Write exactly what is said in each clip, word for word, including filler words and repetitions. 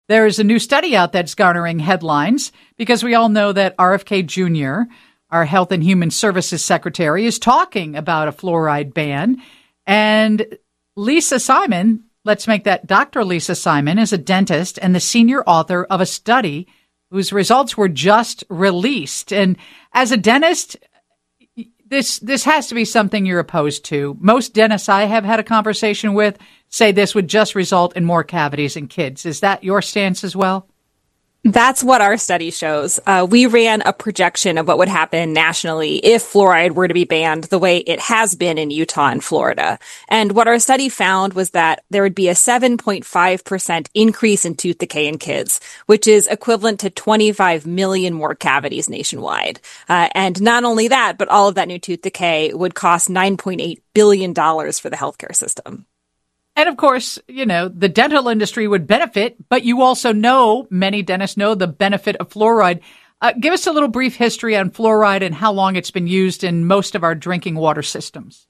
there is a new study out that's garnering headlines because we all know that R F K Junior, our Health and Human Services Secretary, is talking about a fluoride ban. And Lisa Simon, let's make that Doctor Lisa Simon, is a dentist and the senior author of a study whose results were just released. And as a dentist, this this has to be something you're opposed to. Most dentists I have had a conversation with say this would just result in more cavities in kids. Is that your stance as well? That's what our study shows. Uh, we ran a projection of what would happen nationally if fluoride were to be banned the way it has been in Utah and Florida. And what our study found was that there would be a seven point five percent increase in tooth decay in kids, which is equivalent to twenty-five million more cavities nationwide. Uh, and not only that, but all of that new tooth decay would cost nine point eight billion dollars for the healthcare system. And of course, you know, the dental industry would benefit, but you also know, many dentists know the benefit of fluoride. Uh, give us a little brief history on fluoride and how long it's been used in most of our drinking water systems.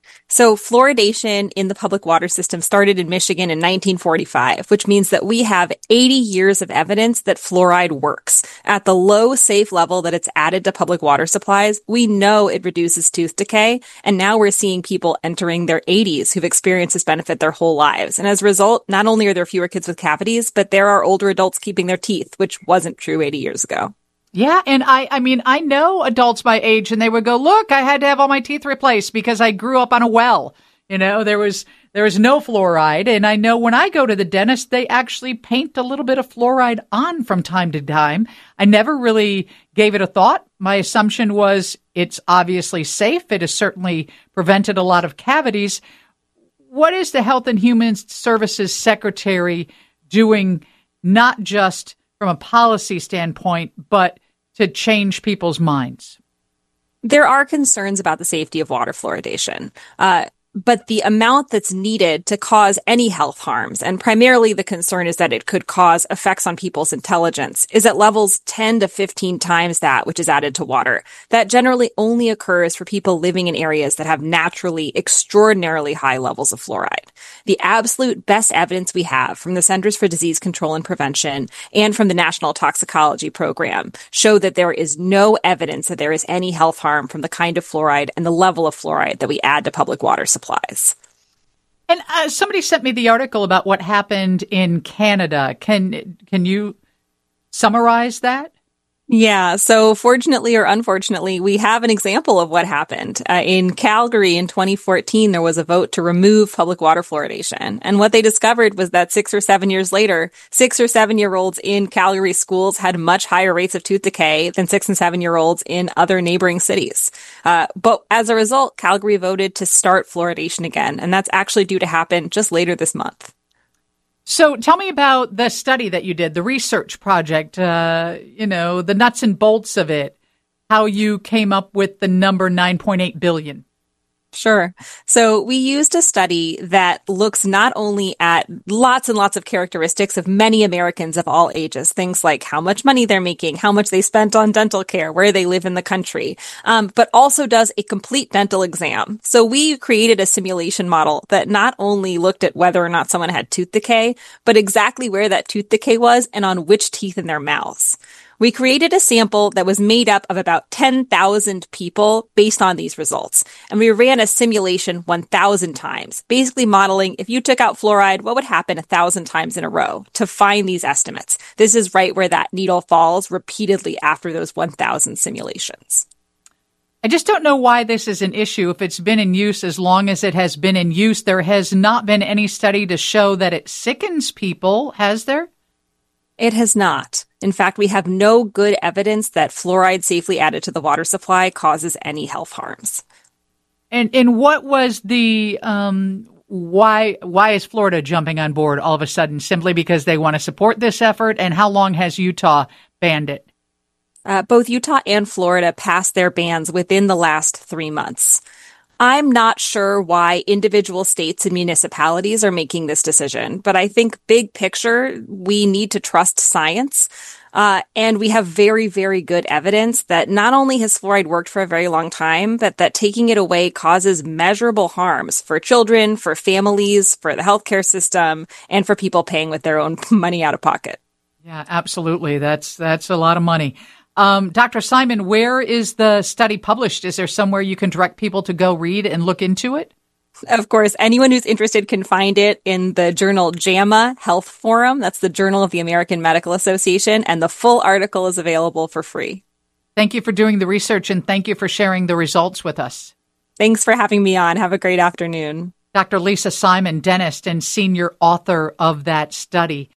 So fluoridation in the public water system started in Michigan in nineteen forty-five, which means that we have eighty years of evidence that fluoride works. At the low, safe level that it's added to public water supplies, we know it reduces tooth decay, and now we're seeing people entering their eighties who've experienced this benefit their whole lives. And as a result, not only are there fewer kids with cavities, but there are older adults keeping their teeth, which wasn't true eighty years ago. Yeah, and I, I mean, I know adults my age, and they would go, look, I had to have all my teeth replaced because I grew up on a well. You know, there was there was no fluoride, and I know when I go to the dentist, they actually paint a little bit of fluoride on from time to time. I never really gave it a thought. My assumption was it's obviously safe. It has certainly prevented a lot of cavities. What is the Health and Human Services Secretary doing, not just from a policy standpoint, but to change people's minds? There are concerns about the safety of water fluoridation. Uh, but the amount that's needed to cause any health harms, and primarily the concern is that it could cause effects on people's intelligence, is at levels ten to fifteen times that which is added to water. That generally only occurs for people living in areas that have naturally extraordinarily high levels of fluoride. The absolute best evidence we have from the Centers for Disease Control and Prevention and from the National Toxicology Program show that there is no evidence that there is any health harm from the kind of fluoride and the level of fluoride that we add to public water supplies. And uh, somebody sent me the article about what happened in Canada. Can can you summarize that? Yeah. So fortunately or unfortunately, we have an example of what happened. Uh, in Calgary in twenty fourteen, there was a vote to remove public water fluoridation. And what they discovered was that six or seven years later, six or seven year olds in Calgary schools had much higher rates of tooth decay than six and seven year olds in other neighboring cities. Uh, but as a result, Calgary voted to start fluoridation again. And that's actually due to happen just later this month. So tell me about the study that you did, the research project, uh, you know, the nuts and bolts of it, how you came up with the number nine point eight billion. Sure. So we used a study that looks not only at lots and lots of characteristics of many Americans of all ages, things like how much money they're making, how much they spent on dental care, where they live in the country, um, but also does a complete dental exam. So we created a simulation model that not only looked at whether or not someone had tooth decay, but exactly where that tooth decay was and on which teeth in their mouths. We created a sample that was made up of about ten thousand people based on these results. And we ran a simulation one thousand times, basically modeling if you took out fluoride, what would happen one thousand times in a row to find these estimates. This is right where that needle falls repeatedly after those one thousand simulations. I just don't know why this is an issue. If it's been in use as long as it has been in use, there has not been any study to show that it sickens people, has there? It has not. In fact, we have no good evidence that fluoride safely added to the water supply causes any health harms. And and what was the um why why is Florida jumping on board all of a sudden? Simply because they want to support this effort? And how long has Utah banned it? Uh, both Utah and Florida passed their bans within the last three months. I'm not sure why individual states and municipalities are making this decision, but I think big picture, we need to trust science. Uh, and we have very, very good evidence that not only has fluoride worked for a very long time, but that taking it away causes measurable harms for children, for families, for the healthcare system, and for people paying with their own money out of pocket. Yeah, absolutely. That's that's a lot of money. Um, Doctor Simon, where is the study published? Is there somewhere you can direct people to go read and look into it? Of course, anyone who's interested can find it in the journal JAMA Health Forum. That's the Journal of the American Medical Association, and the full article is available for free. Thank you for doing the research, and thank you for sharing the results with us. Thanks for having me on. Have a great afternoon. Doctor Lisa Simon, dentist and senior author of that study.